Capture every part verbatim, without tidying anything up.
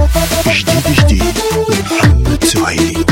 جديد جديد محمد سهيلي.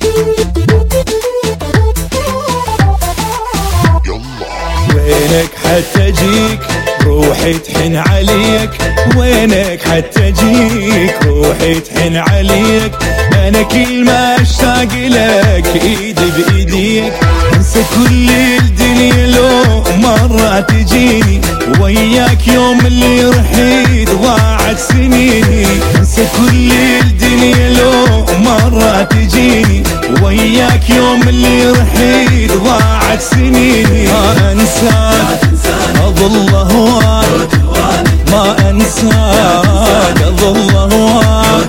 وينك حتى جيك روحي تحن عليك، وينك حتى جيك روحي تحن عليك. انا كل ما اشتاق لك ايدي بايديك، انسى كل الدنيا لو مرة تجيني، وياك يوم اللي رحيت ضاعت سنيني. انسى كل الدنيا لو مرة تجيني، وياك يوم اللي رحيت ضاعت سنيني. ما انساك اظل هواك، ما انساك اظل هواك.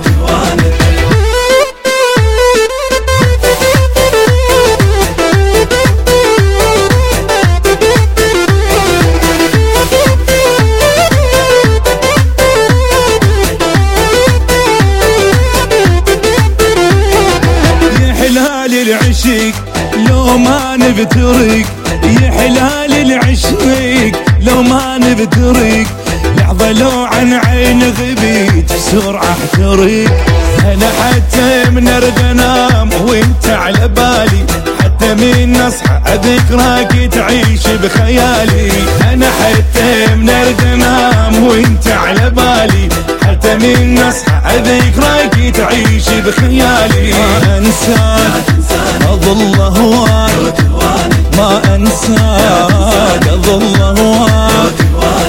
العشق لو ما نبترق، يا حلال العشق لو ما نبترق. لحظة لو عن عين غبيت بسرعة احترق. انا حتى من ارد انام وانت على بالي، حتى من اصحى اذكرك تعيش بخيالي. انا حتى من ارد انام وانت على بالي، حتى من اصحى اذكرك تعيش بخيالي. ما انساك اظل هواك، ما انساك اظل هواك.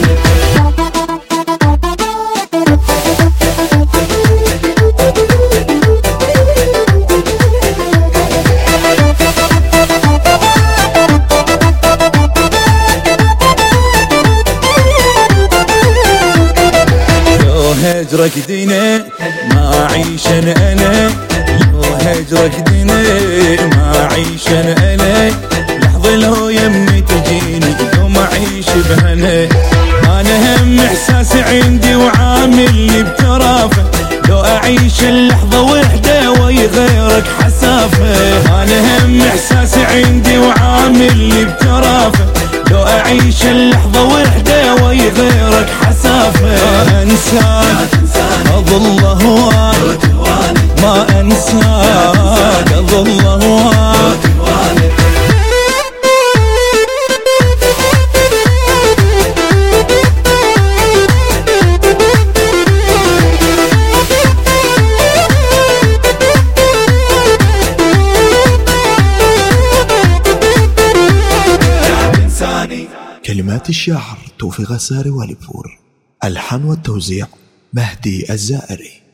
لو هجرك دينا ما اعيش انا، لو هجرك دينا ما اعيش انا. لحظة لو يمي تجيني لو ما اعيش بهنا. انا هم احساسي عندي وعاملني بترافة، لو اعيش اللحظة وحدة ويا غيرك حسافة. انا هم احساسي عندي وعاملني بترافة، لو اعيش اللحظة وحدة ويا غيرك حسافة. ما انساك اظل هواك، ما انساك اظل هواك. كلمات الشاعر توفيق الساري والبفور، الحان والتوزيع مهدي الزائري.